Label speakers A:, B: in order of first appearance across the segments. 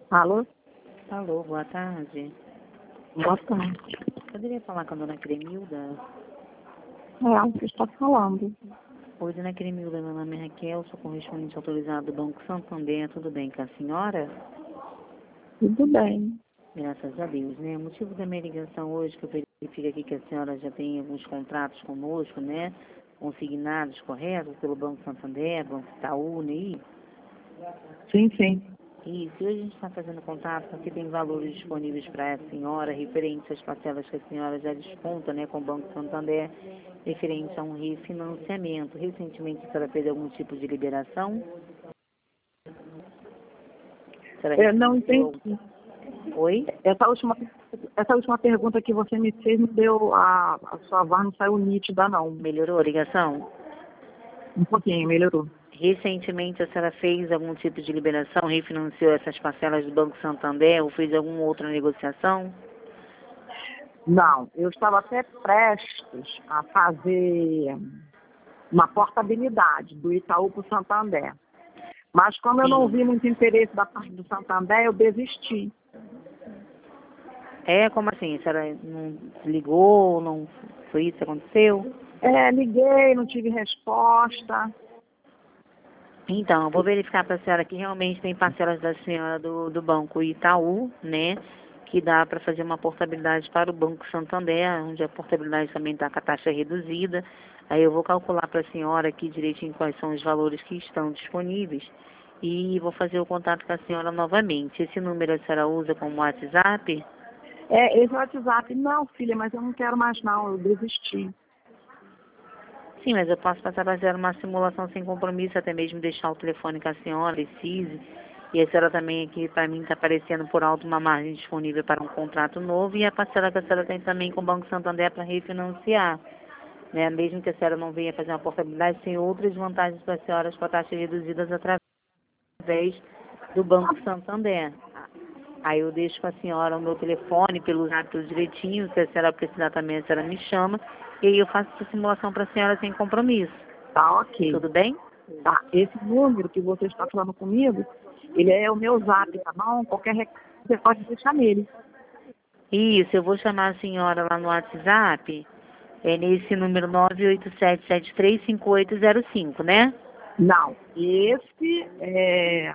A: Alô?
B: Alô, boa tarde.
A: Boa tarde.
B: Poderia falar com a dona Cremilda?
A: É, o que está falando?
B: Oi, dona Cremilda, meu nome é Raquel, sou correspondente autorizado do Banco Santander, tudo bem com a senhora?
A: Tudo bem.
B: Graças a Deus, né? O motivo da minha ligação hoje, que eu verifico aqui que a senhora já tem alguns contratos conosco, né? Consignados, corretos, pelo Banco Santander, Banco Itaú, né?
A: Sim, sim.
B: Isso, e hoje a gente está fazendo contato porque tem valores disponíveis para a senhora, referentes às parcelas que a senhora já desconta, né, com o Banco Santander, referente a um refinanciamento. Recentemente a senhora fez algum tipo de liberação? A senhora
A: Eu não
B: refinanciou?
A: entendi.
B: Oi?
A: Essa última pergunta que você me fez não deu, a sua voz não saiu nítida, não.
B: Melhorou a ligação?
A: Um pouquinho, melhorou.
B: Recentemente a senhora fez algum tipo de liberação, refinanciou essas parcelas do Banco Santander ou fez alguma outra negociação?
A: Não, eu estava até prestes a fazer uma portabilidade do Itaú para o Santander. Mas como eu não
B: Sim.
A: vi muito interesse da parte do Santander, eu desisti.
B: É, como assim? A senhora não ligou, não foi isso que aconteceu?
A: Liguei, não tive resposta.
B: Então, eu vou verificar para a senhora que realmente tem parcelas da senhora do Banco Itaú, né? Que dá para fazer uma portabilidade para o Banco Santander, onde a portabilidade também está com a taxa reduzida. Aí eu vou calcular para a senhora aqui direitinho quais são os valores que estão disponíveis e vou fazer o contato com a senhora novamente. Esse número a senhora usa como WhatsApp?
A: Esse WhatsApp, não, filha, mas eu não quero mais não, eu desisti.
B: Sim, mas eu posso passar para a senhora uma simulação sem compromisso, até mesmo deixar o telefone com a senhora, precise. E a senhora também aqui, para mim, está aparecendo por alto uma margem disponível para um contrato novo e a parcela que a senhora tem também com o Banco Santander para refinanciar. Né? Mesmo que a senhora não venha fazer uma portabilidade, tem outras vantagens para a senhora com taxas reduzidas através do Banco Santander. Aí eu deixo com a senhora o meu telefone, pelo zap tudo direitinho, se a senhora precisar também, a senhora me chama, e aí eu faço essa simulação para a senhora sem compromisso.
A: Tá, ok.
B: Tudo bem?
A: Tá, esse número que você está falando comigo, ele é o meu zap, tá bom? Qualquer recado você pode deixar nele.
B: Isso, eu vou chamar a senhora lá no WhatsApp, nesse número 987735805, né?
A: Não, esse é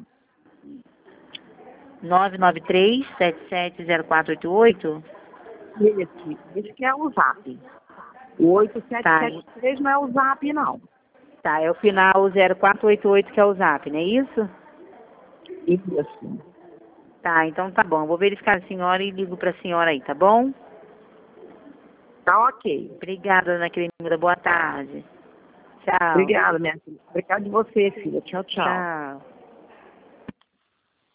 B: 993770488.
A: esse que é o zap. O
B: Tá,
A: 8773 não é o zap, não.
B: tá, é o final 0488 que é o zap, não é isso?
A: Isso.
B: Tá, então tá bom. Eu vou verificar a senhora e ligo pra senhora aí, tá bom?
A: Tá, ok.
B: Obrigada, Ana Cremilda. Boa tarde. Tchau.
A: Obrigada, minha filha. Obrigada de você, filha. Tchau, tchau.
B: Tchau.